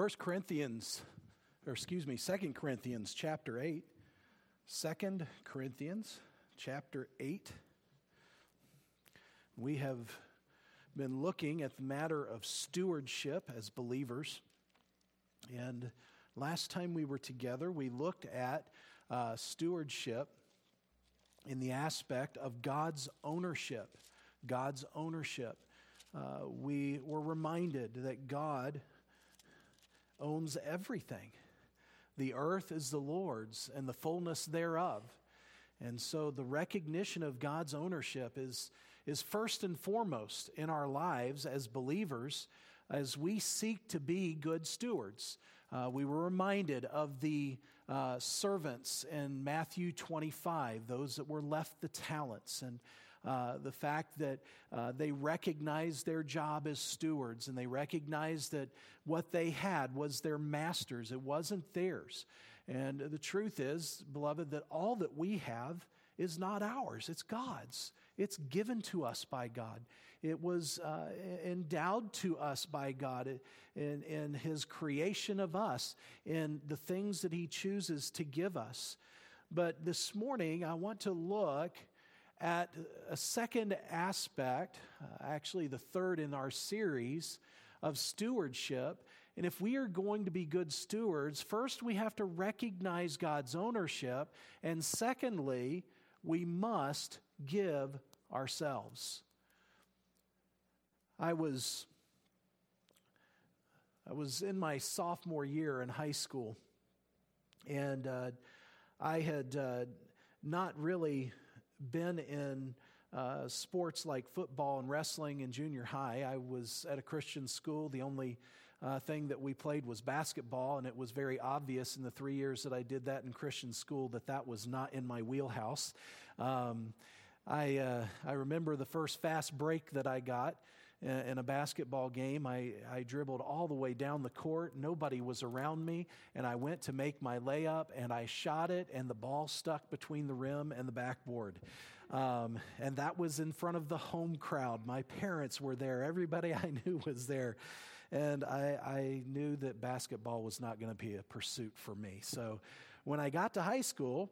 Second Corinthians chapter 8. 2 Corinthians chapter 8. We have been looking at the matter of stewardship as believers. And last time we were together, we looked at stewardship in the aspect of God's ownership. God's ownership. We were reminded that God owns everything. The earth is the Lord's and the fullness thereof. And so the recognition of God's ownership is first and foremost in our lives as believers as we seek to be good stewards. We were reminded of the servants in Matthew 25, those that were left the talents, and the fact that they recognized their job as stewards, and they recognized that what they had was their master's. It wasn't theirs. And the truth is, beloved, that all that we have is not ours. It's God's. It's given to us by God. It was endowed to us by God in His creation of us, in the things that He chooses to give us. But this morning, I want to look at a second aspect, actually the third in our series of stewardship. And if we are going to be good stewards, first we have to recognize God's ownership, and secondly, we must give ourselves. I was in my sophomore year in high school, and I had not really been in sports like football and wrestling in junior high. I was at a Christian school. The only thing that we played was basketball, and it was very obvious in the 3 years that I did that in Christian school that was not in my wheelhouse. I remember the first fast break that I got in a basketball game. I dribbled all the way down the court. Nobody was around me, and I went to make my layup, and I shot it, and the ball stuck between the rim and the backboard. And that was in front of the home crowd. My parents were there. Everybody I knew was there. And I knew that basketball was not going to be a pursuit for me. So when I got to high school,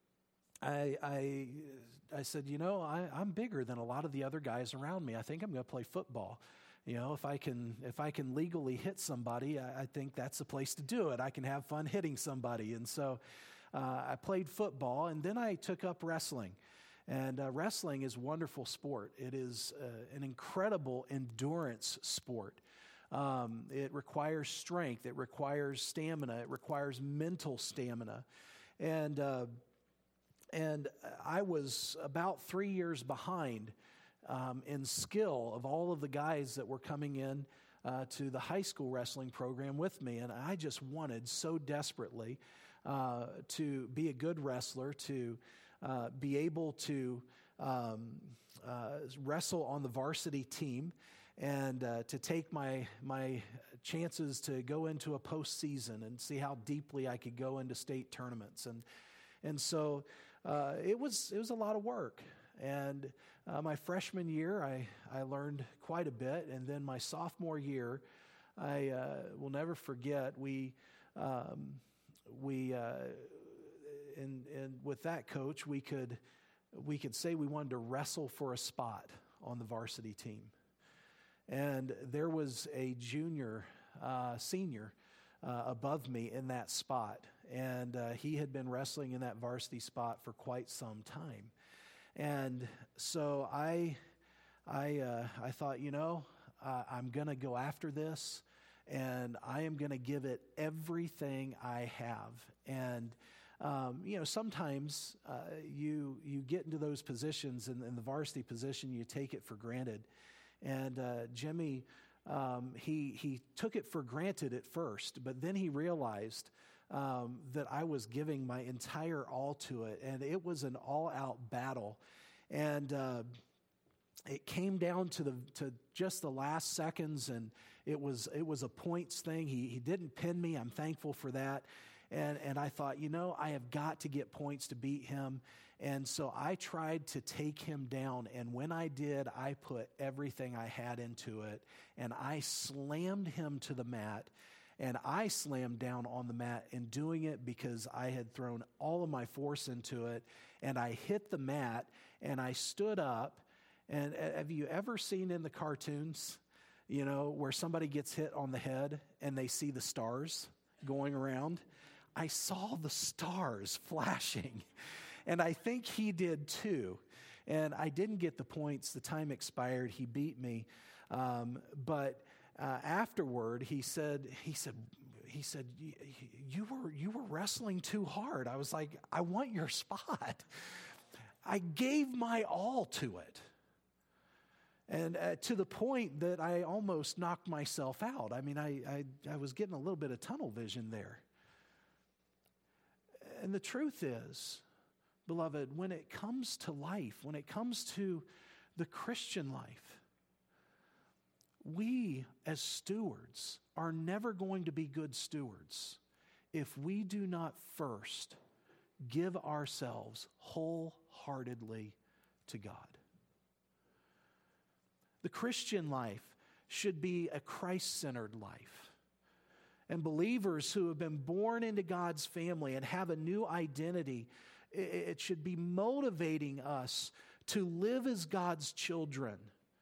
I said, I'm bigger than a lot of the other guys around me. I think I'm going to play football. If I can legally hit somebody, I think that's the place to do it. I can have fun hitting somebody. And so I played football, and then I took up wrestling. And wrestling is a wonderful sport. It is an incredible endurance sport. It requires strength. It requires stamina. It requires mental stamina. And I was about 3 years behind in skill of all of the guys that were coming in to the high school wrestling program with me. And I just wanted so desperately to be a good wrestler, to be able to wrestle on the varsity team, and to take my chances to go into a postseason and see how deeply I could go into state tournaments. And so it was a lot of work. And my freshman year, I learned quite a bit. And then my sophomore year, I will never forget, we with that coach, we could say we wanted to wrestle for a spot on the varsity team. And there was a senior above me in that spot. And he had been wrestling in that varsity spot for quite some time. And so I thought, I'm going to go after this, and I am going to give it everything I have. And sometimes you get into those positions, in the varsity position, you take it for granted. And Jimmy, he took it for granted at first, but then he realized that I was giving my entire all to it, and it was an all-out battle. And it came down to just the last seconds, and it was a points thing. He didn't pin me. I'm thankful for that. And I thought, I have got to get points to beat him. And so I tried to take him down, and when I did, I put everything I had into it, and I slammed him to the mat. And I slammed down on the mat in doing it because I had thrown all of my force into it, and I hit the mat, and I stood up. And have you ever seen in the cartoons, where somebody gets hit on the head and they see the stars going around? I saw the stars flashing, and I think he did too. And I didn't get the points. The time expired. He beat me. But afterward, he said, you were wrestling too hard. I was like, I want your spot. I gave my all to it. And to the point that I almost knocked myself out. I mean, I was getting a little bit of tunnel vision there. And the truth is, beloved, when it comes to life, when it comes to the Christian life, we as stewards are never going to be good stewards if we do not first give ourselves wholeheartedly to God. The Christian life should be a Christ-centered life. And believers who have been born into God's family and have a new identity, it should be motivating us to live as God's children.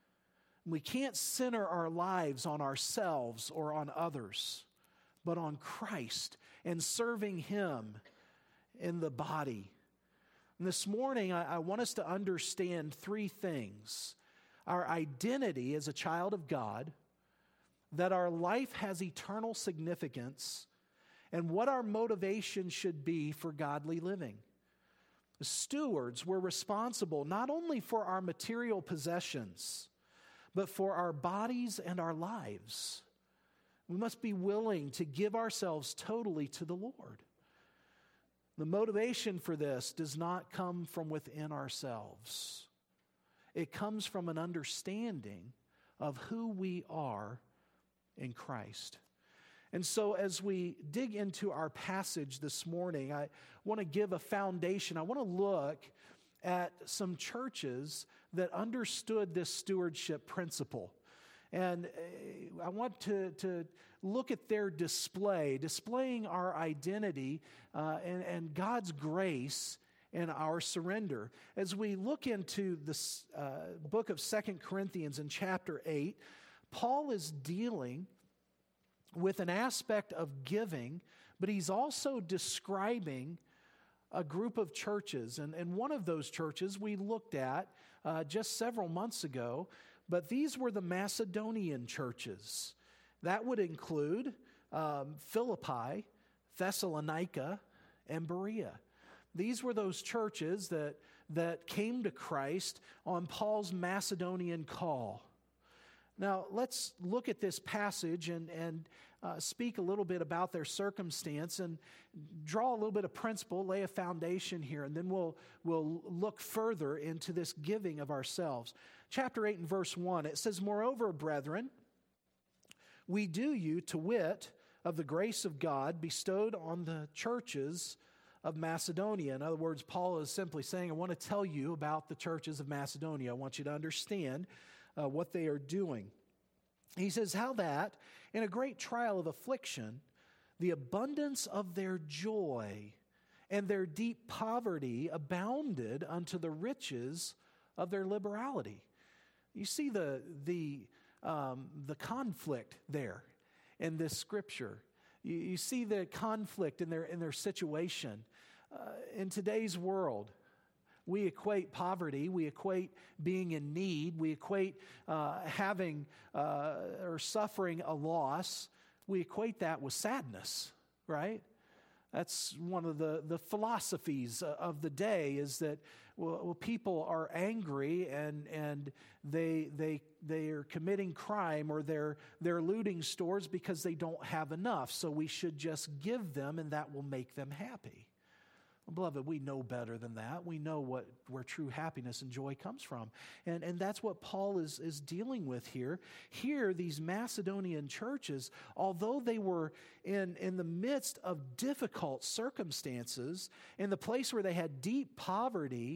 We can't center our lives on ourselves or on others, but on Christ and serving Him in the body. And this morning, I want us to understand three things. Our identity as a child of God, that our life has eternal significance, and what our motivation should be for godly living. As stewards, we're responsible not only for our material possessions, but for our bodies and our lives. We must be willing to give ourselves totally to the Lord. The motivation for this does not come from within ourselves. It comes from an understanding of who we are in Christ. And so as we dig into our passage this morning, I want to give a foundation. I want to look at some churches that understood this stewardship principle. And I want to look at their displaying our identity and God's grace and our surrender. As we look into this book of 2 Corinthians in chapter 8, Paul is dealing with an aspect of giving, but he's also describing a group of churches. And one of those churches we looked at just several months ago, but these were the Macedonian churches. That would include Philippi, Thessalonica, and Berea. These were those churches that came to Christ on Paul's Macedonian call. Now, let's look at this passage and speak a little bit about their circumstance and draw a little bit of principle, lay a foundation here, and then we'll look further into this giving of ourselves. Chapter 8 and verse 1, it says, "Moreover, brethren, we do you to wit of the grace of God bestowed on the churches of Macedonia." In other words, Paul is simply saying, I want to tell you about the churches of Macedonia. I want you to understand what they are doing. He says, how that in a great trial of affliction, the abundance of their joy and their deep poverty abounded unto the riches of their liberality. You see the conflict there in this scripture. You see the conflict in their situation. In today's world, we equate poverty, we equate being in need, we equate having or suffering a loss, we equate that with sadness, right? That's one of the philosophies of the day, is that people are angry and they are committing crime, or they're looting stores because they don't have enough. So we should just give them, and that will make them happy. Well, beloved, we know better than that. We know where true happiness and joy comes from. And that's what Paul is dealing with here. Here, these Macedonian churches, although they were in the midst of difficult circumstances, in the place where they had deep poverty,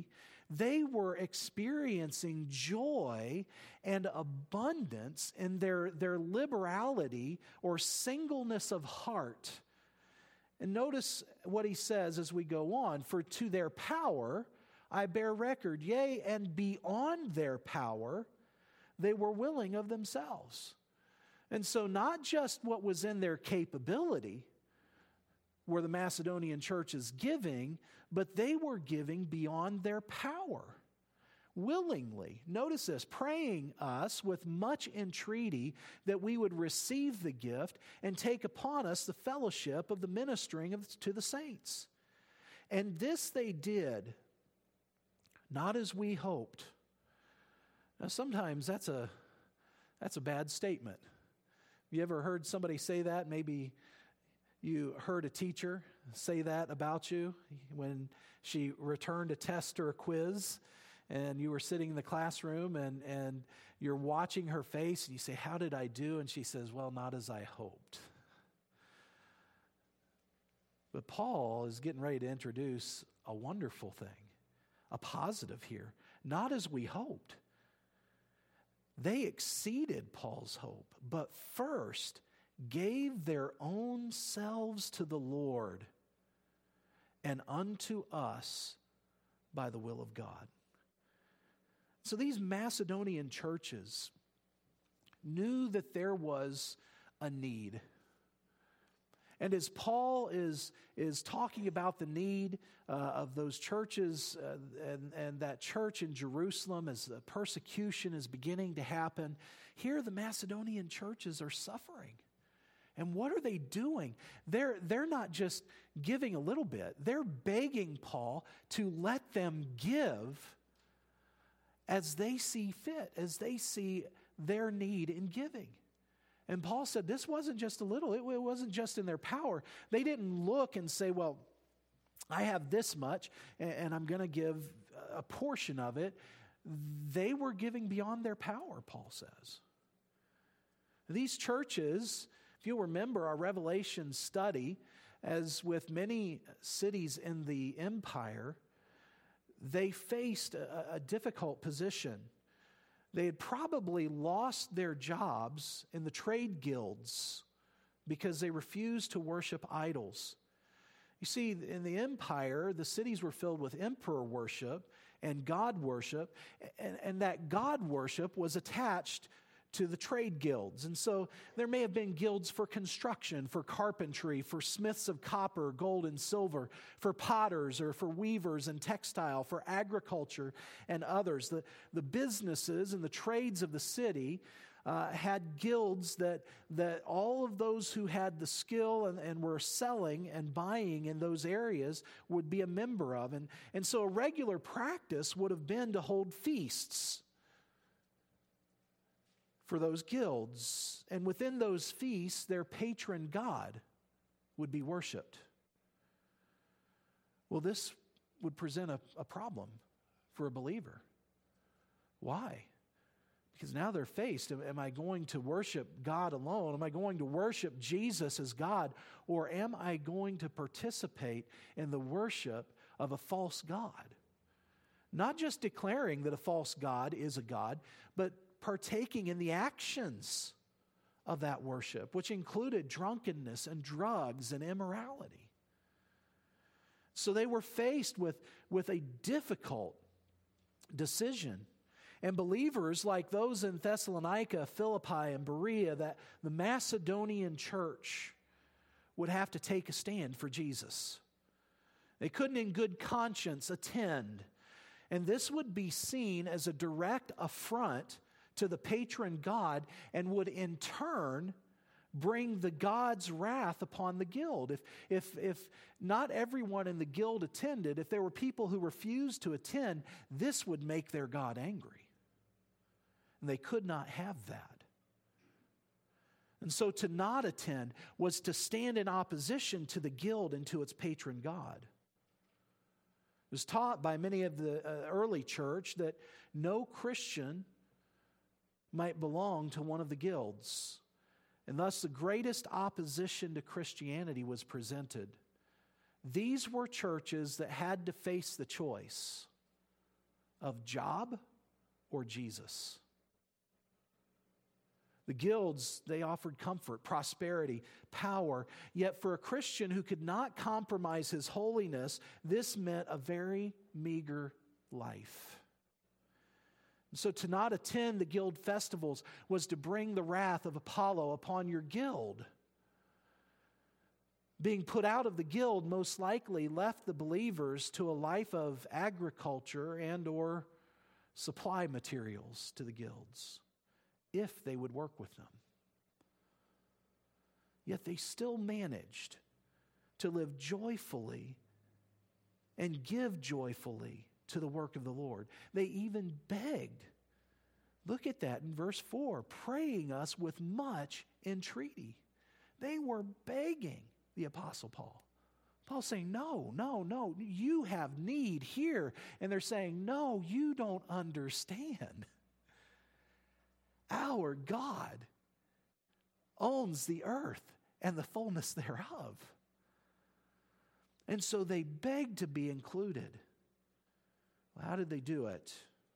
They were experiencing joy and abundance in their liberality or singleness of heart. And notice what he says as we go on. For to their power I bear record, yea, and beyond their power they were willing of themselves. And so not just what was in their capability were the Macedonian churches giving, but they were giving beyond their power, willingly. Notice this, praying us with much entreaty that we would receive the gift and take upon us the fellowship of the ministering to the saints. And this they did, not as we hoped. Now sometimes that's a bad statement. Have you ever heard somebody say that? Maybe you heard a teacher say that about you when she returned a test or a quiz, and you were sitting in the classroom and you're watching her face and you say, "How did I do?" And she says, "Well, not as I hoped." But Paul is getting ready to introduce a wonderful thing, a positive here. Not as we hoped. They exceeded Paul's hope, but first gave their own selves to the Lord and unto us by the will of God. So these Macedonian churches knew that there was a need. And as Paul is talking about the need of those churches and that church in Jerusalem as the persecution is beginning to happen, here the Macedonian churches are suffering. And what are they doing? They're not just giving a little bit. They're begging Paul to let them give as they see fit, as they see their need in giving. And Paul said this wasn't just a little. It wasn't just in their power. They didn't look and say, well, I have this much and I'm going to give a portion of it. They were giving beyond their power, Paul says. These churches, if you'll remember our Revelation study, as with many cities in the empire, they faced a difficult position. They had probably lost their jobs in the trade guilds because they refused to worship idols. You see, in the empire, the cities were filled with emperor worship and God worship, and that God worship was attached to the trade guilds. And so there may have been guilds for construction, for carpentry, for smiths of copper, gold, and silver, for potters or for weavers and textile, for agriculture and others. The businesses and the trades of the city had guilds that all of those who had the skill and were selling and buying in those areas would be a member of. And so a regular practice would have been to hold feasts for those guilds. And within those feasts, their patron god would be worshiped. Well, this would present a problem for a believer. Why? Because now they're faced, am I going to worship God alone? Am I going to worship Jesus as God? Or am I going to participate in the worship of a false god? Not just declaring that a false god is a god, but partaking in the actions of that worship, which included drunkenness and drugs and immorality. So they were faced with a difficult decision. And believers like those in Thessalonica, Philippi, and Berea, that the Macedonian church would have to take a stand for Jesus. They couldn't in good conscience attend. And this would be seen as a direct affront to the patron god and would in turn bring the god's wrath upon the guild. If not everyone in the guild attended, if there were people who refused to attend, this would make their god angry. And they could not have that. And so to not attend was to stand in opposition to the guild and to its patron god. It was taught by many of the early church that no Christian might belong to one of the guilds. And thus the greatest opposition to Christianity was presented. These were churches that had to face the choice. of job or Jesus. The guilds, they offered comfort, prosperity, power. Yet for a Christian who could not compromise his holiness, this meant a very meager life. So to not attend the guild festivals was to bring the wrath of Apollo upon your guild. Being put out of the guild most likely left the believers to a life of agriculture and or supply materials to the guilds, if they would work with them. Yet they still managed to live joyfully and give joyfully to the work of the Lord. They even begged. Look at that in verse 4, praying us with much entreaty. They were begging the Apostle Paul. Paul's saying, no, you have need here. And they're saying, no, you don't understand. Our God owns the earth and the fullness thereof. And so they begged to be included. Well, how did they do it?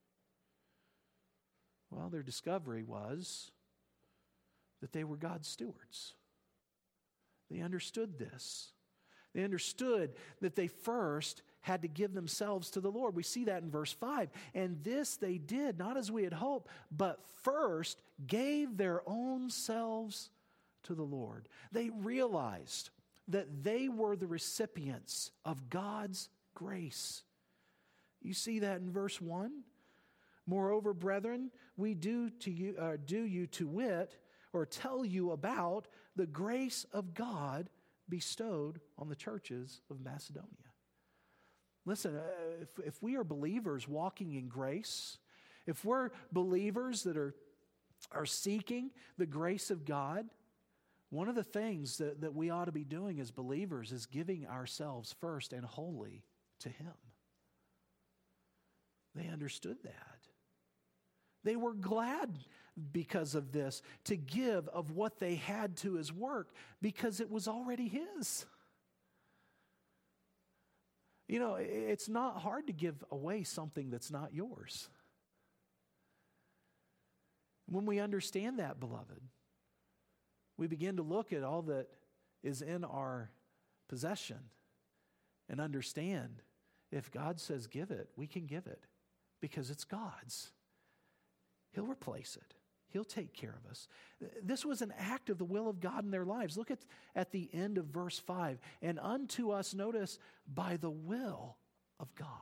Well, their discovery was that they were God's stewards. They understood this. They understood that they first had to give themselves to the Lord. We see that in verse 5. And this they did, not as we had hoped, but first gave their own selves to the Lord. They realized that they were the recipients of God's grace. You see that in verse 1. Moreover, brethren, we do you to wit, or tell you about the grace of God bestowed on the churches of Macedonia. Listen, if we are believers walking in grace, if we're believers that are seeking the grace of God, one of the things that we ought to be doing as believers is giving ourselves first and wholly to Him. They understood that. They were glad because of this to give of what they had to His work because it was already His. You know, it's not hard to give away something that's not yours. When we understand that, beloved, we begin to look at all that is in our possession and understand if God says give it, we can give it because it's God's. He'll replace it. He'll take care of us. This was an act of the will of God in their lives. Look at the end of verse 5. And unto us, notice, by the will of God.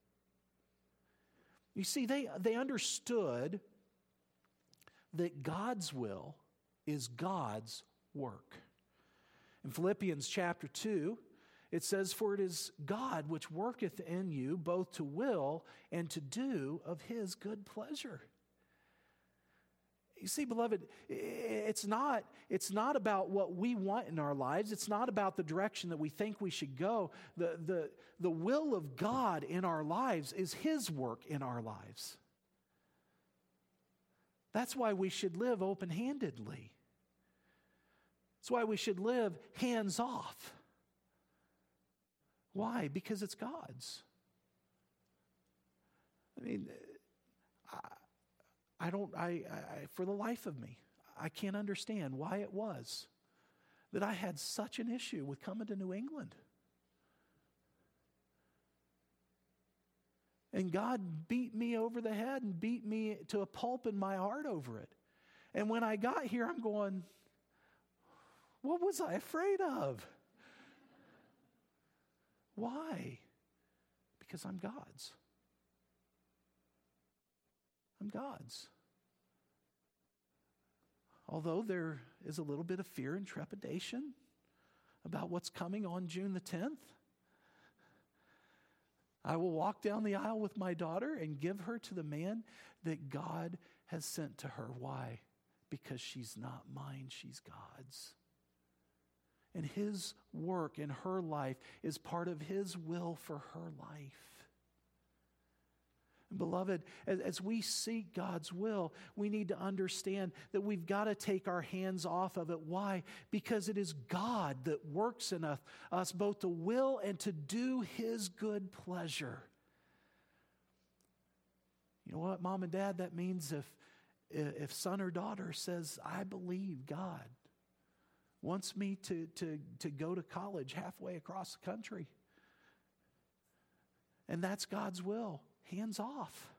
You see, they understood that God's will is God's work. In Philippians chapter 2, it says, for it is God which worketh in you both to will and to do of His good pleasure. You see, beloved, it's not about what we want in our lives. It's not about the direction that we think we should go. The will of God in our lives is His work in our lives. That's why we should live open-handedly. That's why we should live hands off. Why? Because it's God's. I mean, I for the life of me, I can't understand why it was that I had such an issue with coming to New England. And God beat me over the head and beat me to a pulp in my heart over it. And when I got here, I'm going, what was I afraid of? Why? Because I'm God's. I'm God's. Although there is a little bit of fear and trepidation about what's coming on June the 10th, I will walk down the aisle with my daughter and give her to the man that God has sent to her. Why? Because she's not mine, she's God's. And His work in her life is part of His will for her life. And beloved, as we seek God's will, we need to understand that we've got to take our hands off of it. Why? Because it is God that works in us both to will and to do His good pleasure. You know what, Mom and Dad, that means if son or daughter says, I believe God wants me to go to college halfway across the country, and that's God's will, hands off.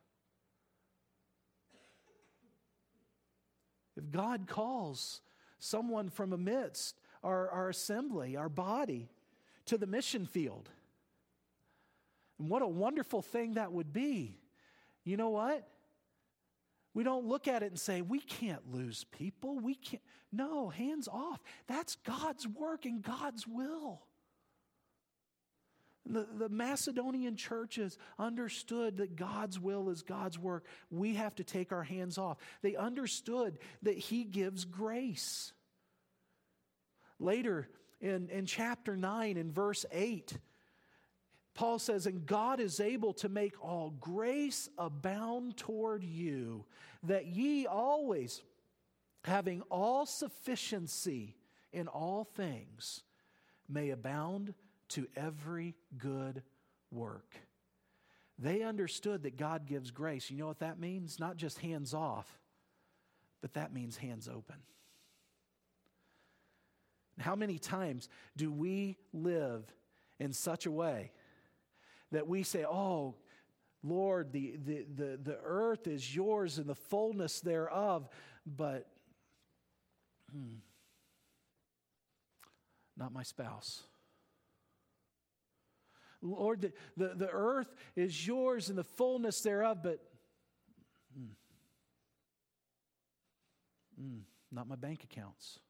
If God calls someone from amidst our assembly, our body, to the mission field, and what a wonderful thing that would be. You know what? We don't look at it and say, we can't lose people. We can't. No, hands off. That's God's work and God's will. The Macedonian churches understood that God's will is God's work. We have to take our hands off. They understood that He gives grace. Later in chapter 9, in verse 8, Paul says, and God is able to make all grace abound toward you, that ye always, having all sufficiency in all things, may abound to every good work. They understood that God gives grace. You know what that means? Not just hands off, but that means hands open. How many times do we live in such a way that we say, oh, Lord, the earth is yours and the fullness thereof, but not my spouse. Lord, the earth is yours and the fullness thereof, but not my bank accounts.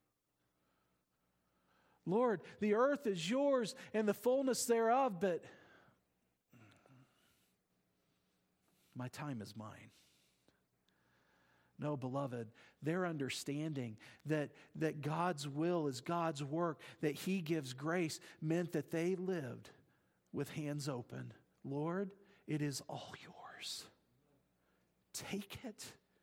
Lord, the earth is yours and the fullness thereof, but my time is mine. No, beloved, their understanding that God's will is God's work, that He gives grace, meant that they lived with hands open. Lord, it is all yours. Take it.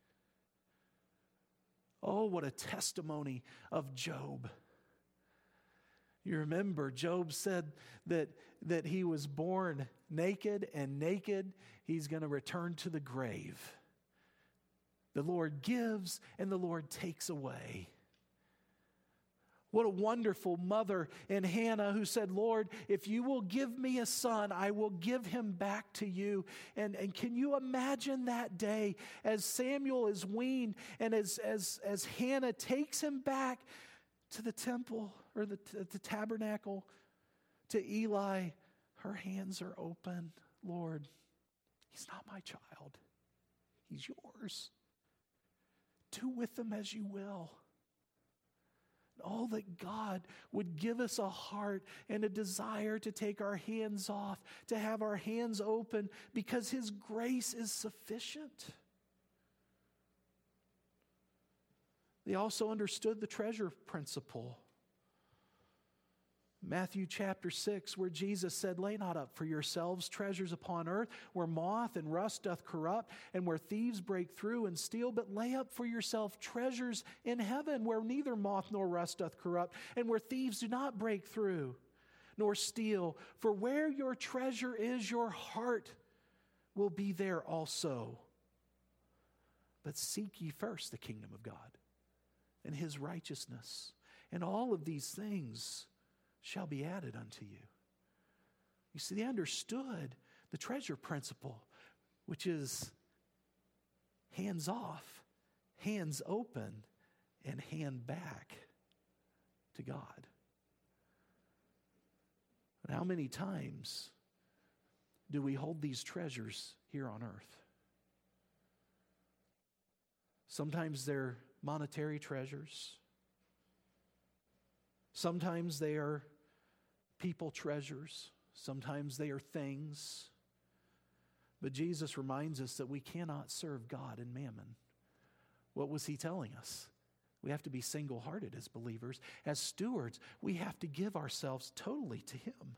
Oh, what a testimony of Job. You remember, Job said that he was born naked, and naked he's going to return to the grave. The Lord gives and the Lord takes away. What a wonderful mother in Hannah who said, Lord, if you will give me a son, I will give him back to you. And can you imagine that day as Samuel is weaned and as Hannah takes him back to the temple or the tabernacle to Eli, her hands are open. Lord, he's not my child. He's yours. Do with him as you will. Oh, that God would give us a heart and a desire to take our hands off, to have our hands open, because His grace is sufficient. They also understood the treasure principle. Matthew chapter 6, where Jesus said, lay not up for yourselves treasures upon earth, where moth and rust doth corrupt, and where thieves break through and steal, but lay up for yourself treasures in heaven, where neither moth nor rust doth corrupt, and where thieves do not break through nor steal. For where your treasure is, your heart will be there also. But seek ye first the kingdom of God and His righteousness, and all of these things shall be added unto you. You see, they understood the treasure principle, which is hands off, hands open, and hand back to God. And how many times do we hold these treasures here on earth? Sometimes they're monetary treasures. Sometimes they are people treasures. Sometimes they are things. But Jesus reminds us that we cannot serve God and mammon. What was He telling us? We have to be single-hearted as believers. As stewards, we have to give ourselves totally to Him.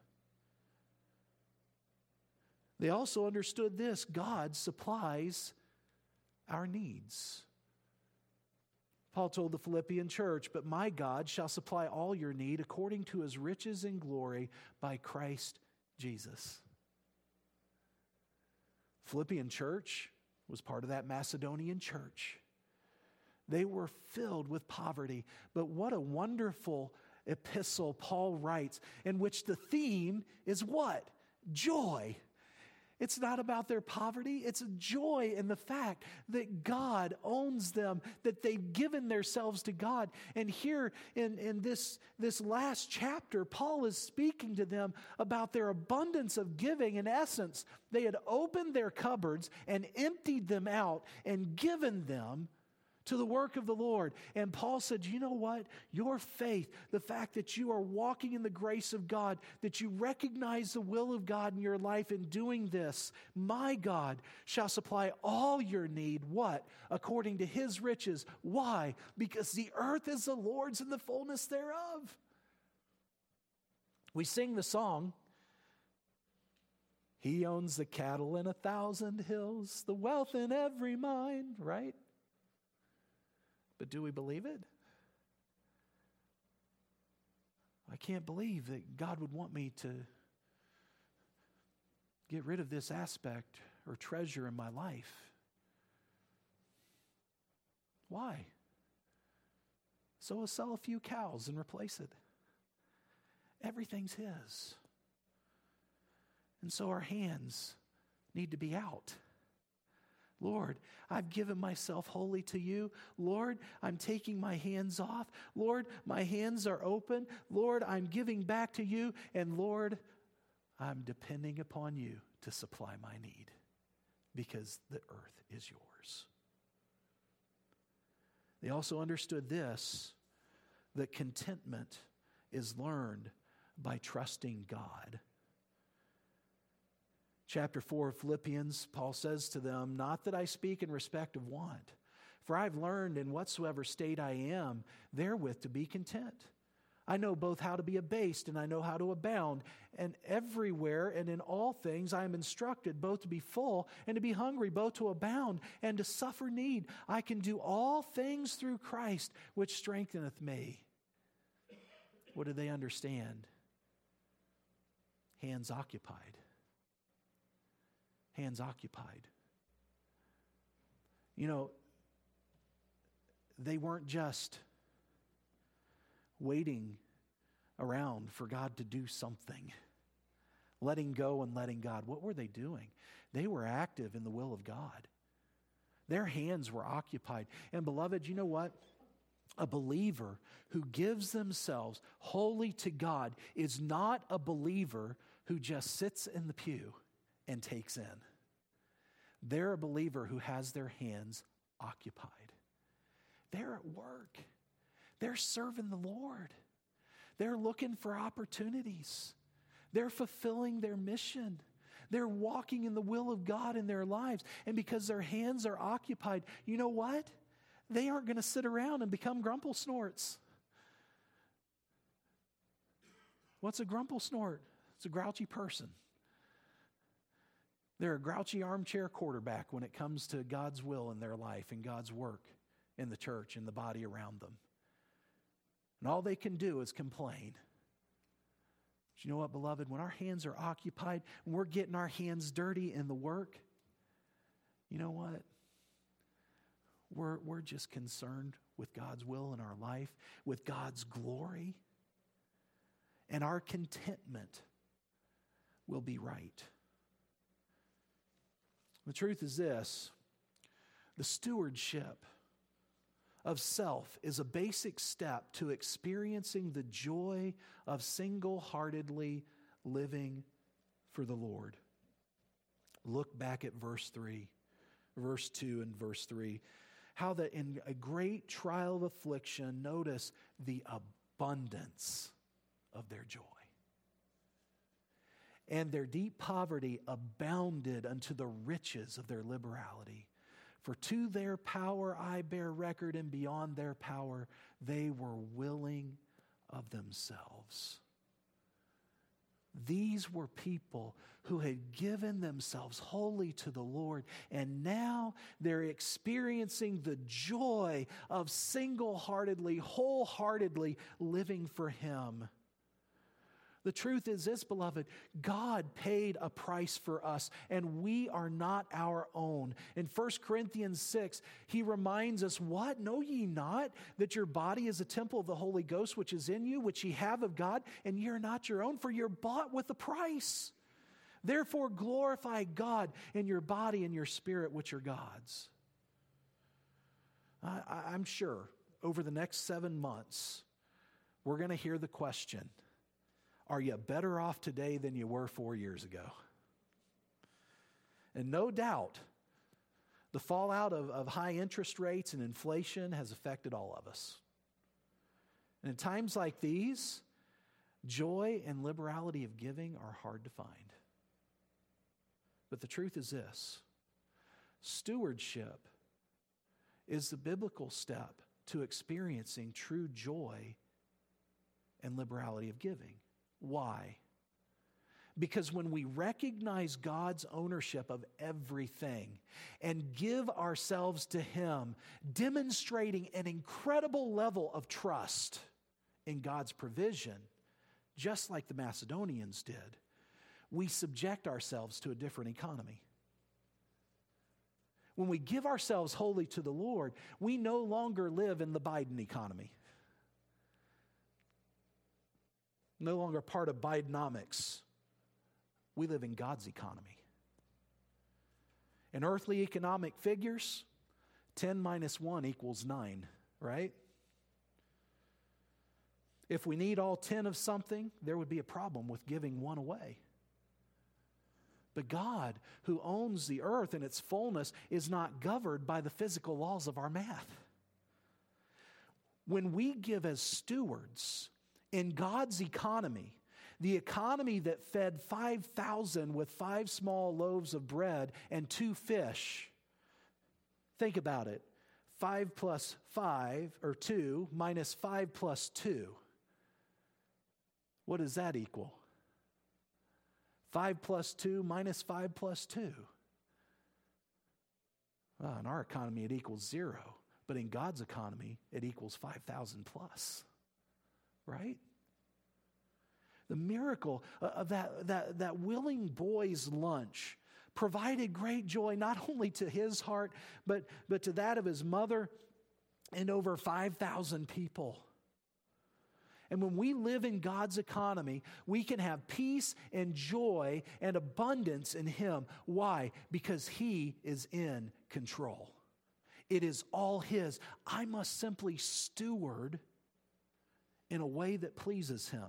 They also understood this: God supplies our needs. Paul told the Philippian church, but my God shall supply all your need according to His riches and glory by Christ Jesus. Philippian church, was part of that Macedonian church. They were filled with poverty. But what a wonderful epistle Paul writes, in which the theme is what? Joy. It's not about their poverty. It's a joy in the fact that God owns them, that they've given themselves to God. And here in this last chapter, Paul is speaking to them about their abundance of giving. In essence, they had opened their cupboards and emptied them out and given them to the work of the Lord. And Paul said, you know what? Your faith, the fact that you are walking in the grace of God, that you recognize the will of God in your life in doing this, my God shall supply all your need. What? According to His riches. Why? Because the earth is the Lord's and the fullness thereof. We sing the song, He owns the cattle in 1,000 hills, the wealth in every mine, right? But do we believe it? I can't believe that God would want me to get rid of this aspect or treasure in my life. Why? So I'll sell a few cows and replace it. Everything's His. And so our hands need to be out. Lord, I've given myself wholly to you. Lord, I'm taking my hands off. Lord, my hands are open. Lord, I'm giving back to you. And Lord, I'm depending upon you to supply my need because the earth is yours. They also understood this, that contentment is learned by trusting God. Chapter 4 of Philippians, Paul says to them, not that I speak in respect of want, for I've learned in whatsoever state I am, therewith to be content. I know both how to be abased and I know how to abound, and everywhere and in all things I am instructed both to be full and to be hungry, both to abound and to suffer need. I can do all things through Christ, which strengtheneth me. What do they understand? Hands occupied. Hands occupied. You know, they weren't just waiting around for God to do something, letting go and letting God. What were they doing? They were active in the will of God. Their hands were occupied. And beloved, you know what? A believer who gives themselves wholly to God is not a believer who just sits in the pew and takes in. They're a believer who has their hands occupied. They're at work. They're serving the Lord. They're looking for opportunities. They're fulfilling their mission. They're walking in the will of God in their lives. And because their hands are occupied, you know what? They aren't going to sit around and become grumple snorts. What's a grumple snort? It's a grouchy person. They're a grouchy armchair quarterback when it comes to God's will in their life and God's work in the church and the body around them. And all they can do is complain. But you know what, beloved? When our hands are occupied, when we're getting our hands dirty in the work, you know what? We're just concerned with God's will in our life, with God's glory, and our contentment will be right. The truth is this: the stewardship of self is a basic step to experiencing the joy of single-heartedly living for the Lord. Look back at verse 2 and verse 3. How that in a great trial of affliction, notice the abundance of their joy. And their deep poverty abounded unto the riches of their liberality. For to their power I bear record, and beyond their power they were willing of themselves. These were people who had given themselves wholly to the Lord, and now they're experiencing the joy of single-heartedly, wholeheartedly living for Him. The truth is this, beloved, God paid a price for us, and we are not our own. In 1 Corinthians 6, he reminds us, what? Know ye not that your body is a temple of the Holy Ghost, which is in you, which ye have of God, and ye are not your own, for you're bought with a price. Therefore glorify God in your body and your spirit, which are God's. I'm sure over the next 7 months, we're going to hear the question, are you better off today than you were 4 years ago? And no doubt, the fallout of high interest rates and inflation has affected all of us. And in times like these, joy and liberality of giving are hard to find. But the truth is this, stewardship is the biblical step to experiencing true joy and liberality of giving. Why? Because when we recognize God's ownership of everything and give ourselves to Him, demonstrating an incredible level of trust in God's provision, just like the Macedonians did, we subject ourselves to a different economy. When we give ourselves wholly to the Lord, we no longer live in the Biden economy. No longer part of Bidenomics. We live in God's economy. In earthly economic figures, 10 minus 1 equals 9, right? If we need all 10 of something, there would be a problem with giving one away. But God, who owns the earth in its fullness, is not governed by the physical laws of our math. When we give as stewards in God's economy, the economy that fed 5,000 with 5 small loaves of bread and 2 fish, think about it. 5 plus 5, or 2, minus 5 plus 2. What does that equal? 5 plus 2 minus 5 plus 2. Well, in our economy, it equals 0. But in God's economy, it equals 5,000 plus. Right? The miracle of that willing boy's lunch provided great joy not only to his heart, but to that of his mother and over 5,000 people. And when we live in God's economy, we can have peace and joy and abundance in Him. Why? Because He is in control. It is all His. I must simply steward in a way that pleases Him.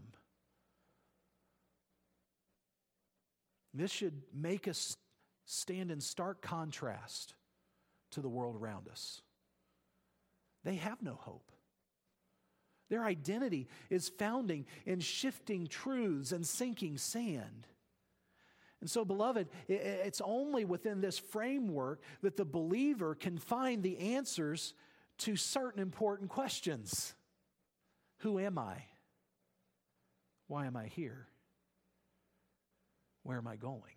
This should make us stand in stark contrast to the world around us. They have no hope. Their identity is founding in shifting truths and sinking sand. And so, beloved, it's only within this framework that the believer can find the answers to certain important questions. Who am I? Why am I here? Where am I going?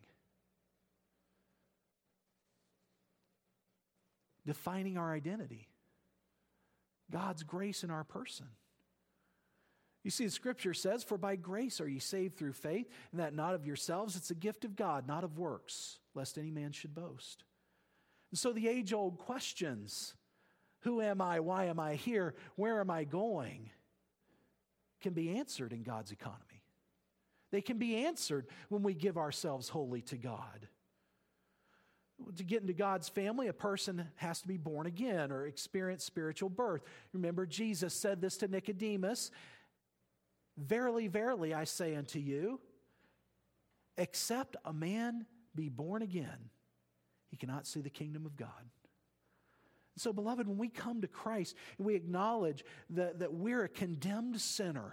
Defining our identity. God's grace in our person. You see, the Scripture says, "For by grace are ye saved through faith, and that not of yourselves, it's a gift of God, not of works, lest any man should boast." And so the age-old questions, who am I, why am I here, where am I going, can be answered in God's economy. They can be answered when we give ourselves wholly to God. To get into God's family, a person has to be born again or experience spiritual birth. Remember, Jesus said this to Nicodemus, "Verily, verily, I say unto you, except a man be born again, he cannot see the kingdom of God." So, beloved, when we come to Christ and we acknowledge that we're a condemned sinner,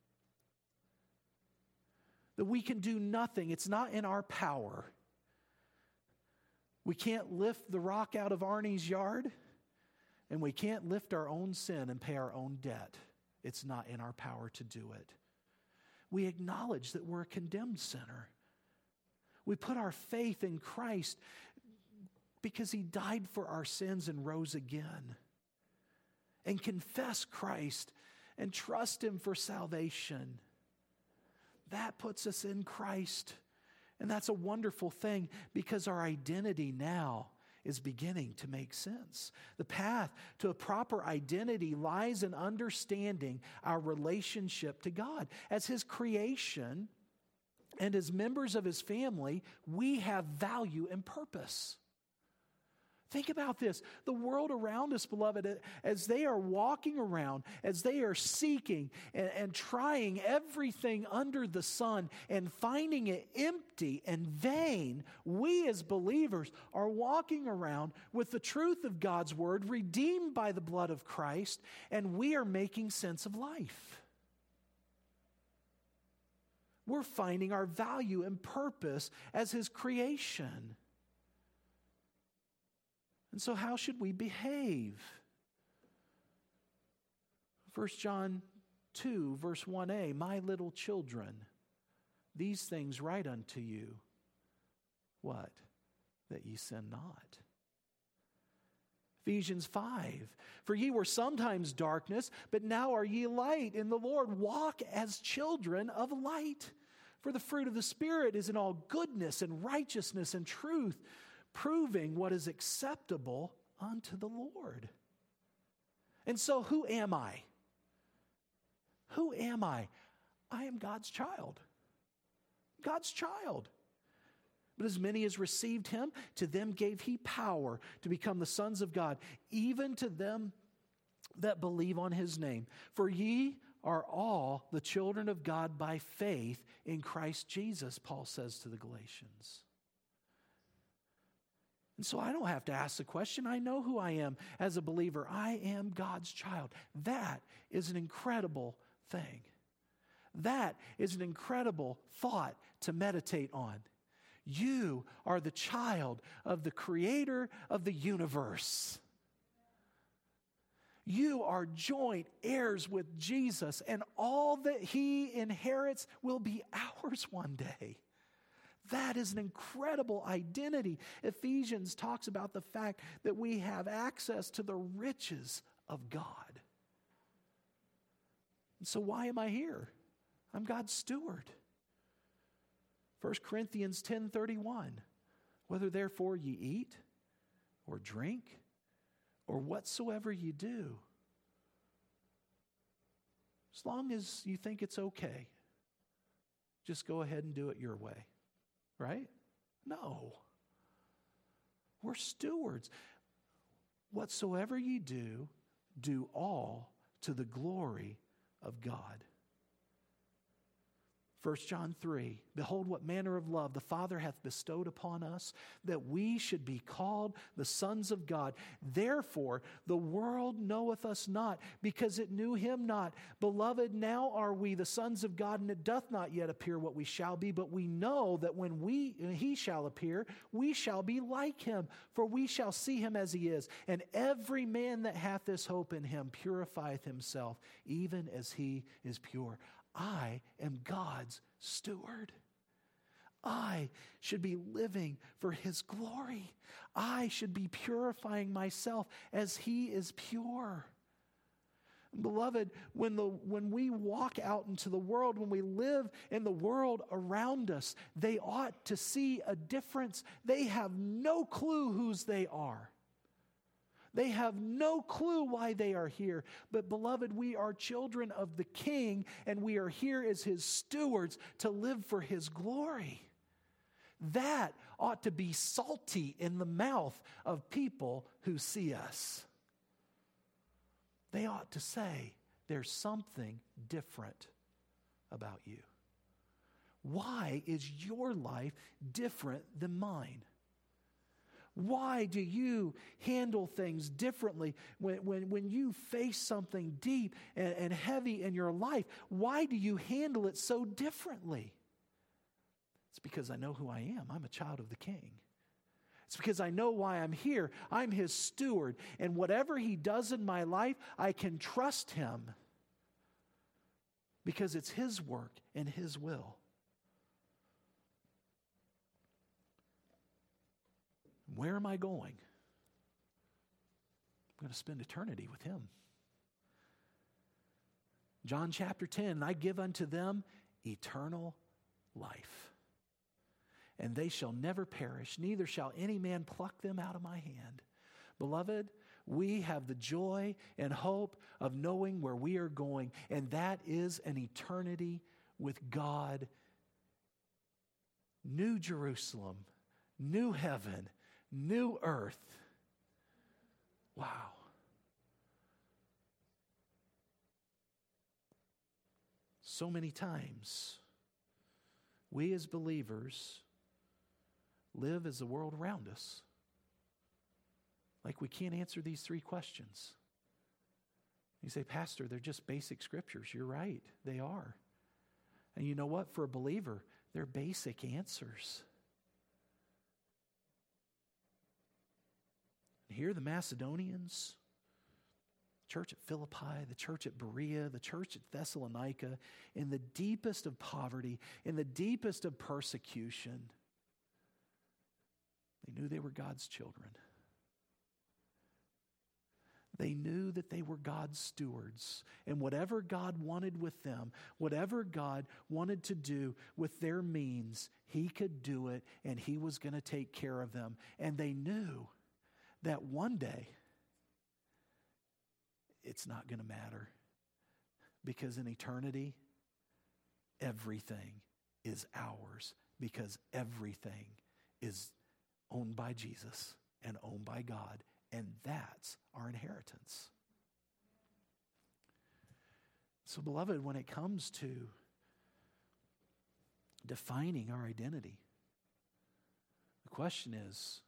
that we can do nothing, it's not in our power. We can't lift the rock out of Arnie's yard, and we can't lift our own sin and pay our own debt. It's not in our power to do it. We acknowledge that we're a condemned sinner. We put our faith in Christ because He died for our sins and rose again. And confess Christ and trust Him for salvation. That puts us in Christ. And that's a wonderful thing because our identity now is beginning to make sense. The path to a proper identity lies in understanding our relationship to God. As His creation and as members of His family, we have value and purpose. Think about this. The world around us, beloved, as they are walking around, as they are seeking and trying everything under the sun and finding it empty and vain, we as believers are walking around with the truth of God's Word, redeemed by the blood of Christ, and we are making sense of life. We're finding our value and purpose as His creation. And so how should we behave? 1 John 2, verse 1a, my little children, these things write unto you. What? That ye sin not. Ephesians 5, for ye were sometimes darkness, but now are ye light in the Lord. Walk as children of light. For the fruit of the Spirit is in all goodness and righteousness and truth, proving what is acceptable unto the Lord. And so who am I? Who am I? I am God's child. God's child. But as many as received Him, to them gave He power to become the sons of God, even to them that believe on His name. For ye are all the children of God by faith in Christ Jesus, Paul says to the Galatians. And so I don't have to ask the question. I know who I am as a believer. I am God's child. That is an incredible thing. That is an incredible thought to meditate on. You are the child of the Creator of the universe. You are joint heirs with Jesus, and all that He inherits will be ours one day. That is an incredible identity. Ephesians talks about the fact that we have access to the riches of God. And so why am I here? I'm God's steward. 1 Corinthians 10:31, whether therefore ye eat or drink or whatsoever ye do, as long as you think it's okay, just go ahead and do it your way. Right? No. We're stewards. Whatsoever ye do, do all to the glory of God. 1 John 3, behold what manner of love the Father hath bestowed upon us, that we should be called the sons of God. Therefore the world knoweth us not, because it knew Him not. Beloved, now are we the sons of God, and it doth not yet appear what we shall be, but we know that when He shall appear, we shall be like Him, for we shall see Him as He is. And every man that hath this hope in Him purifieth himself, even as He is pure. I am God's steward. I should be living for His glory. I should be purifying myself as He is pure. Beloved, when we walk out into the world, when we live in the world around us, they ought to see a difference. They have no clue whose they are. They have no clue why they are here. But beloved, we are children of the King, and we are here as His stewards to live for His glory. That ought to be salty in the mouth of people who see us. They ought to say, there's something different about you. Why is your life different than mine? Why do you handle things differently when you face something deep and heavy in your life? Why do you handle it so differently? It's because I know who I am. I'm a child of the King. It's because I know why I'm here. I'm His steward. And whatever He does in my life, I can trust Him because it's His work and His will. Where am I going? I'm going to spend eternity with Him. John chapter 10, I give unto them eternal life. And they shall never perish, neither shall any man pluck them out of my hand. Beloved, we have the joy and hope of knowing where we are going, and that is an eternity with God. New Jerusalem, new heaven, new earth. Wow. So many times, we as believers live as the world around us. Like we can't answer these three questions. You say, Pastor, they're just basic scriptures. You're right, they are. And you know what? For a believer, they're basic answers. Here, the Macedonians, church at Philippi, the church at Berea, the church at Thessalonica, in the deepest of poverty, in the deepest of persecution, they knew they were God's children. They knew that they were God's stewards. And whatever God wanted with them, whatever God wanted to do with their means, He could do it, and He was going to take care of them. And they knew that one day, it's not going to matter. Because in eternity, everything is ours. Because everything is owned by Jesus and owned by God. And that's our inheritance. So, beloved, when it comes to defining our identity, the question is,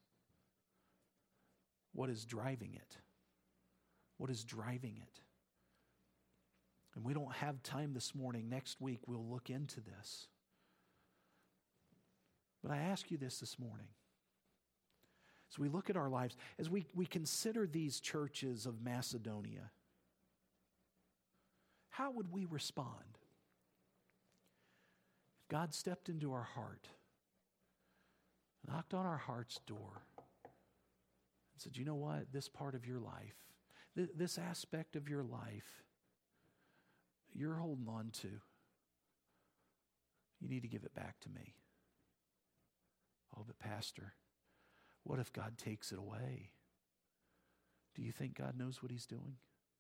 what is driving it? What is driving it? And we don't have time this morning. Next week we'll look into this. But I ask you this morning. As we look at our lives, as we consider these churches of Macedonia, how would we respond? If God stepped into our heart, knocked on our heart's door, and said, you know what, this part of your life, this aspect of your life, you're holding on to, you need to give it back to me. Oh, but Pastor, what if God takes it away? Do you think God knows what He's doing?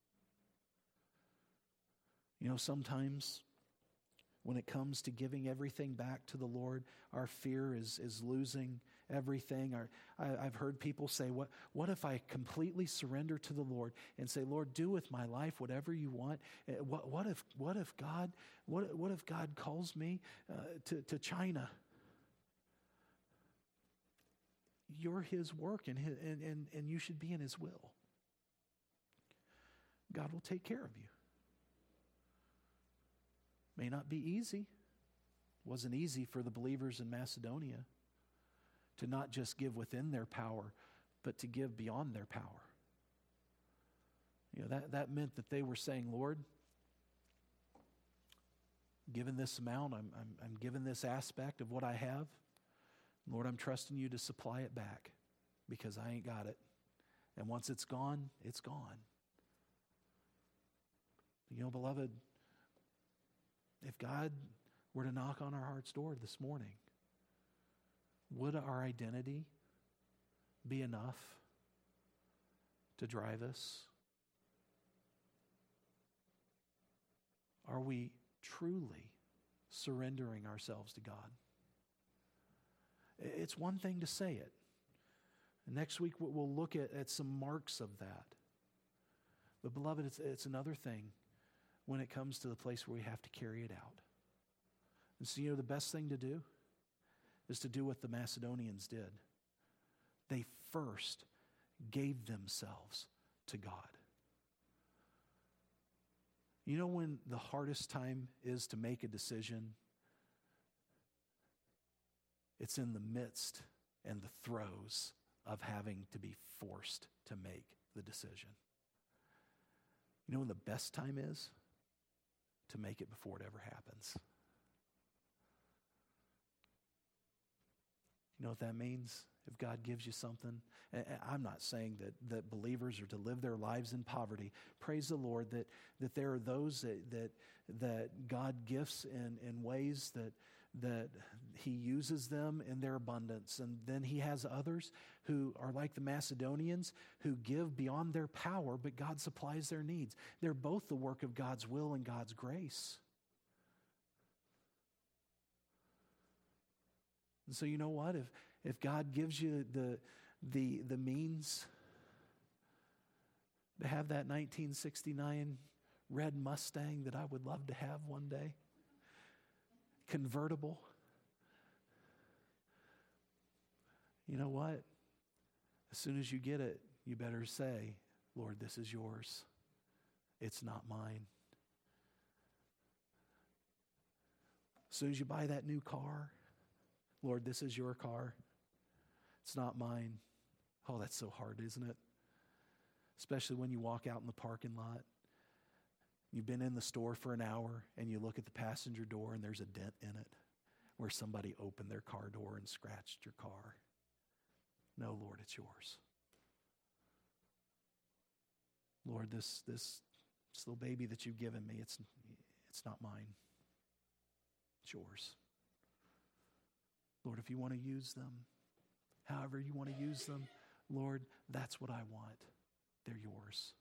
You know, sometimes when it comes to giving everything back to the Lord, our fear is losing everything. I've heard people say, what if I completely surrender to the Lord and say, Lord, do with my life whatever you want? What if God calls me to China? You're His work, and you should be in His will. God will take care of you. May not be easy. It wasn't easy for the believers in Macedonia to not just give within their power, but to give beyond their power. You know, that meant that they were saying, Lord, given this amount, I'm given this aspect of what I have. Lord, I'm trusting you to supply it back because I ain't got it. And once it's gone, it's gone. You know, beloved, if God were to knock on our heart's door this morning, would our identity be enough to drive us? Are we truly surrendering ourselves to God? It's one thing to say it. And next week we'll look at some marks of that. But beloved, it's another thing when it comes to the place where we have to carry it out. And so, you know, the best thing to do is to do what the Macedonians did. They first gave themselves to God. You know when the hardest time is to make a decision? It's in the midst and the throes of having to be forced to make the decision. You know when the best time is? To make it before it ever happens. You know what that means? If God gives you something, I'm not saying that believers are to live their lives in poverty. Praise the Lord that there are those that God gifts in ways that He uses them in their abundance. And then He has others who are like the Macedonians who give beyond their power, but God supplies their needs. They're both the work of God's will and God's grace. And so you know what? If God gives you the means to have that 1969 red Mustang that I would love to have one day, convertible, you know what? As soon as you get it, you better say, Lord, this is yours. It's not mine. As soon as you buy that new car, Lord, this is your car. It's not mine. Oh, that's so hard, isn't it? Especially when you walk out in the parking lot. You've been in the store for an hour and you look at the passenger door and there's a dent in it where somebody opened their car door and scratched your car. No, Lord, it's yours. Lord, this little baby that you've given me, it's not mine. It's yours. Lord, if you want to use them, however you want to use them, Lord, that's what I want. They're yours.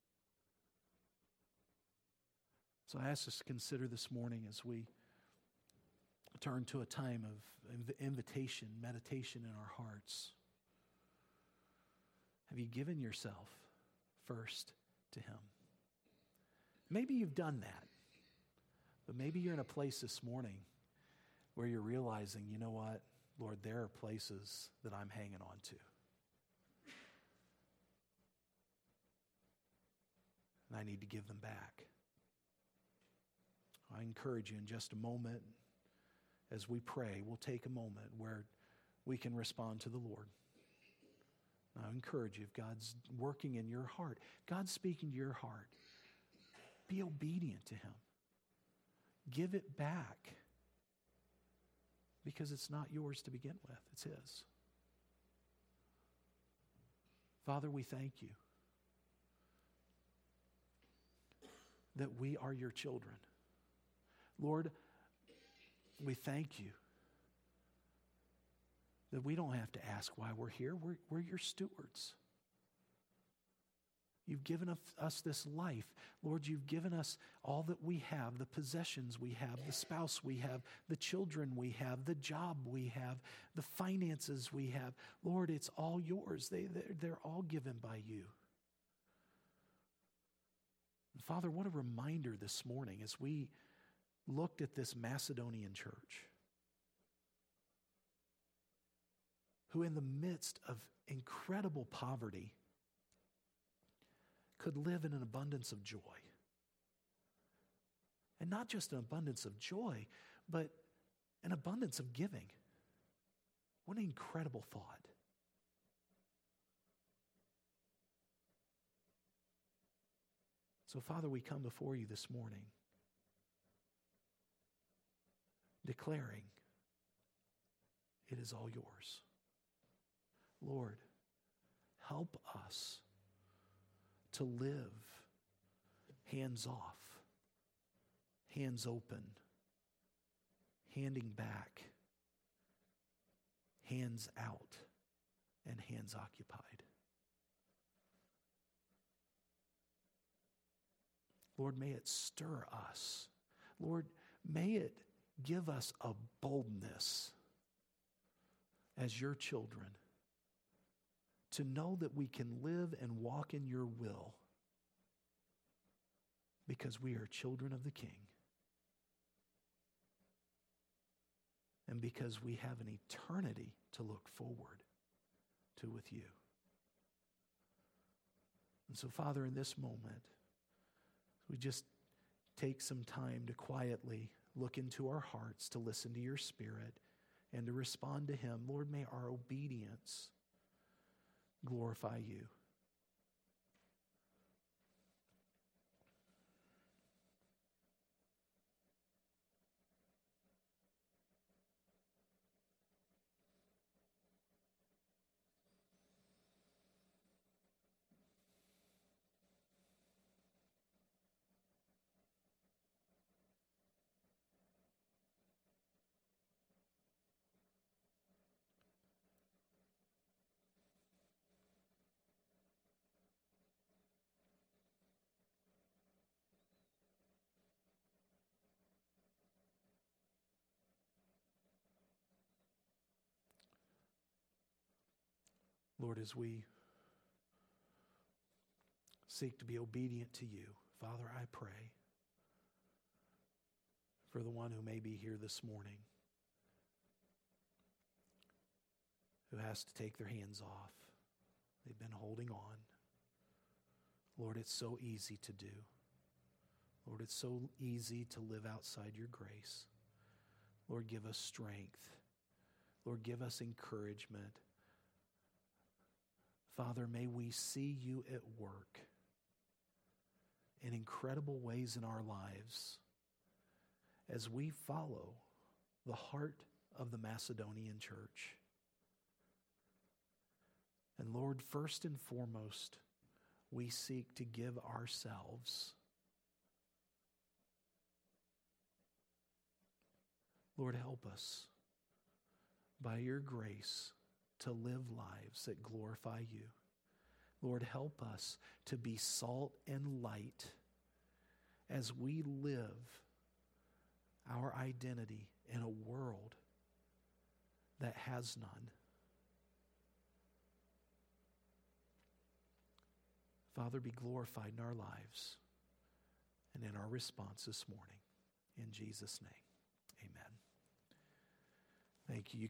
So I ask us to consider this morning as we turn to a time of invitation, meditation in our hearts. Have you given yourself first to Him? Maybe you've done that, but maybe you're in a place this morning where you're realizing, you know what, Lord, there are places that I'm hanging on to. And I need to give them back. I encourage you in just a moment, as we pray, we'll take a moment where we can respond to the Lord. I encourage you, if God's working in your heart, God's speaking to your heart, be obedient to Him. Give it back. Because it's not yours to begin with, it's His. Father, we thank you that we are your children. Lord, we thank you that we don't have to ask why we're here. We're your stewards. You've given us this life. Lord, you've given us all that we have, the possessions we have, the spouse we have, the children we have, the job we have, the finances we have. Lord, it's all yours. They're all given by you. And Father, what a reminder this morning as we looked at this Macedonian church, who in the midst of incredible poverty could live in an abundance of joy. And not just an abundance of joy, but an abundance of giving. What an incredible thought. So, Father, we come before you this morning declaring it is all yours. Lord, help us to live hands off, hands open, handing back, hands out, and hands occupied. Lord, may it stir us. Lord, may it give us a boldness as your children to know that we can live and walk in your will because we are children of the King and because we have an eternity to look forward to with you. And so, Father, in this moment, we just take some time to quietly look into our hearts, to listen to your Spirit, and to respond to Him. Lord, may our obedience glorify you. Lord, as we seek to be obedient to you, Father, I pray for the one who may be here this morning, who has to take their hands off. They've been holding on. Lord, it's so easy to do. Lord, it's so easy to live outside your grace. Lord, give us strength. Lord, give us encouragement. Father, may we see you at work in incredible ways in our lives as we follow the heart of the Macedonian church. And Lord, first and foremost, we seek to give ourselves. Lord, help us by your grace to live lives that glorify you. Lord, help us to be salt and light as we live our identity in a world that has none. Father, be glorified in our lives and in our response this morning. In Jesus' name, amen. Thank you.